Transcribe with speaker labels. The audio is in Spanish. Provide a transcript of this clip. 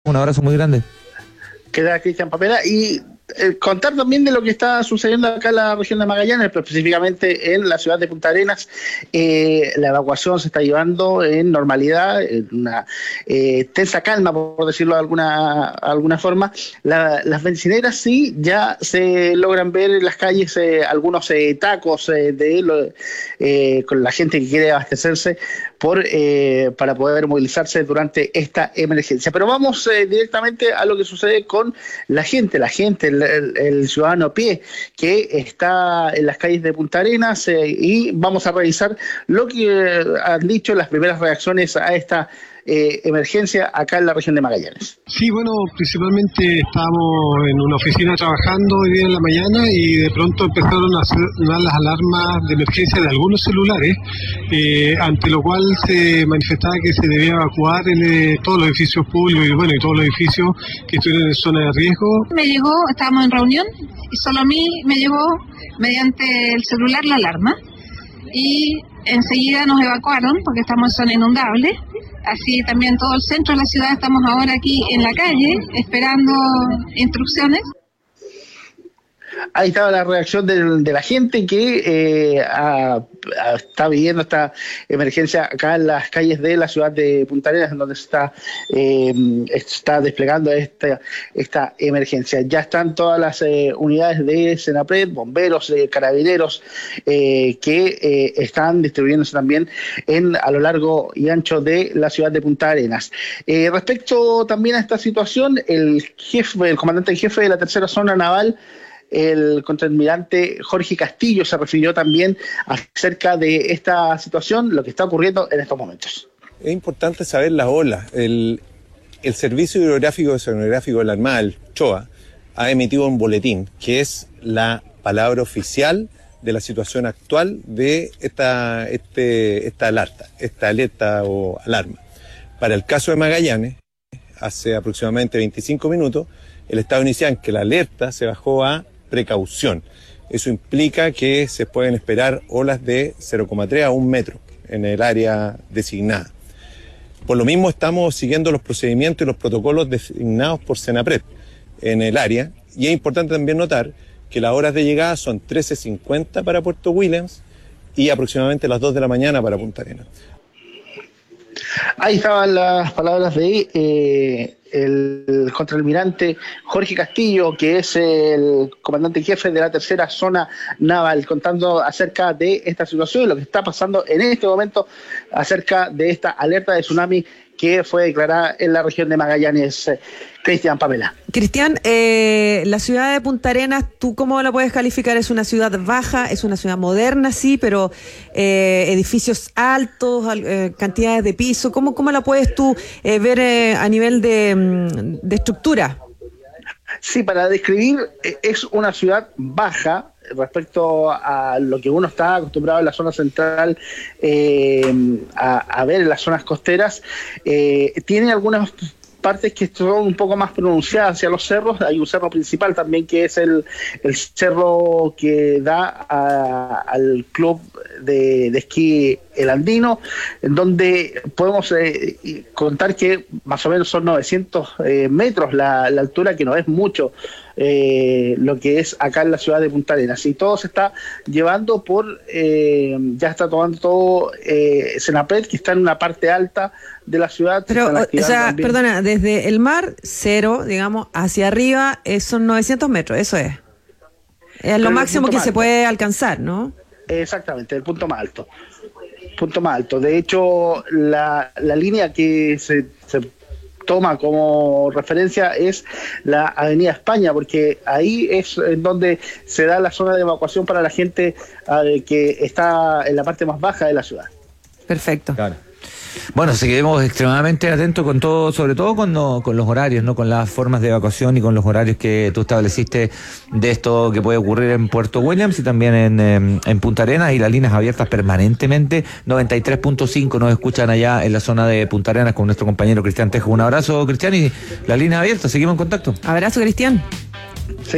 Speaker 1: Un abrazo muy grande.
Speaker 2: Queda Cristian Papela y contar también de lo que está sucediendo acá en la región de Magallanes, pero específicamente en la ciudad de Punta Arenas. La evacuación se está llevando en normalidad, en una tensa calma, por decirlo de alguna forma. Las bencineras sí ya se logran ver en las calles algunos tacos con la gente que quiere abastecerse para poder movilizarse durante esta emergencia. Pero vamos directamente a lo que sucede con la gente, el ciudadano a pie que está en las calles de Punta Arenas, y vamos a revisar lo que han dicho las primeras reacciones a esta emergencia acá en la región de Magallanes.
Speaker 3: Sí, bueno, principalmente estábamos en una oficina trabajando hoy día en la mañana y de pronto empezaron a sonar las alarmas de emergencia de algunos celulares, ante lo cual se manifestaba que se debía evacuar todos los edificios públicos y todos los edificios que estuvieran en zona de riesgo.
Speaker 4: Me llegó, estábamos en reunión y solo a mí me llegó mediante el celular la alarma y enseguida nos evacuaron porque estamos en zona inundable. Así también todo el centro de la ciudad, estamos ahora aquí en la calle esperando instrucciones.
Speaker 2: Ahí estaba la reacción de la gente que está viviendo esta emergencia acá en las calles de la ciudad de Punta Arenas, en donde se está desplegando esta emergencia. Ya están todas las unidades de Senapred, bomberos, carabineros, que están distribuyéndose también a lo largo y ancho de la ciudad de Punta Arenas. Respecto también a esta situación, el comandante en jefe de la tercera zona naval, el contraalmirante Jorge Castillo, se refirió también acerca de esta situación, lo que está ocurriendo en estos momentos.
Speaker 5: Es importante saber las olas. El Servicio Hidrográfico y Oceanográfico de la Armada, el CHOA, ha emitido un boletín, que es la palabra oficial de la situación actual de esta alerta o alarma. Para el caso de Magallanes, hace aproximadamente 25 minutos, el Estado inicial que la alerta se bajó a precaución. Eso implica que se pueden esperar olas de 0,3 a 1 metro en el área designada. Por lo mismo estamos siguiendo los procedimientos y los protocolos designados por Senapred en el área, y es importante también notar que las horas de llegada son 13:50 para Puerto Williams y aproximadamente las 2 de la mañana para Punta Arenas.
Speaker 2: Ahí estaban las palabras de el contraalmirante Jorge Castillo, que es el comandante en jefe de la tercera zona naval, contando acerca de esta situación y lo que está pasando en este momento acerca de esta alerta de tsunami que fue declarada en la región de Magallanes. Cristian, Pamela.
Speaker 6: Cristian, la ciudad de Punta Arenas, ¿tú cómo la puedes calificar? ¿Es una ciudad baja? ¿Es una ciudad moderna? Sí, pero edificios altos, cantidades de piso. ¿Cómo la puedes tú ver a nivel de estructura?
Speaker 2: Sí, para describir, es una ciudad baja respecto a lo que uno está acostumbrado en la zona central a ver en las zonas costeras. Tiene algunas partes que son un poco más pronunciadas hacia los cerros. Hay un cerro principal también, que es el cerro que da al club de esquí El Andino, en donde podemos contar que más o menos son 900 metros la altura, que no es mucho lo que es acá en la ciudad de Punta Arenas. Y todo se está llevando ya está tomando todo Senapred, que está en una parte alta de la ciudad.
Speaker 6: Pero, perdona, desde el mar, cero, digamos, hacia arriba, son 900 metros, eso es. Es lo máximo que se puede alcanzar, ¿no?
Speaker 2: Exactamente, el punto más alto. De hecho, la línea que se toma como referencia es la Avenida España, porque ahí es en donde se da la zona de evacuación para la gente que está en la parte más baja de la ciudad.
Speaker 6: Perfecto.
Speaker 1: Claro. Bueno, seguiremos extremadamente atentos con todo, sobre todo con los horarios, ¿no? Con las formas de evacuación y con los horarios que tú estableciste de esto que puede ocurrir en Puerto Williams y también en Punta Arenas, y las líneas abiertas permanentemente. 93.5 nos escuchan allá en la zona de Punta Arenas con nuestro compañero Cristian Tejo. Un abrazo, Cristian, y las líneas abiertas, seguimos en contacto.
Speaker 6: Abrazo, Cristian.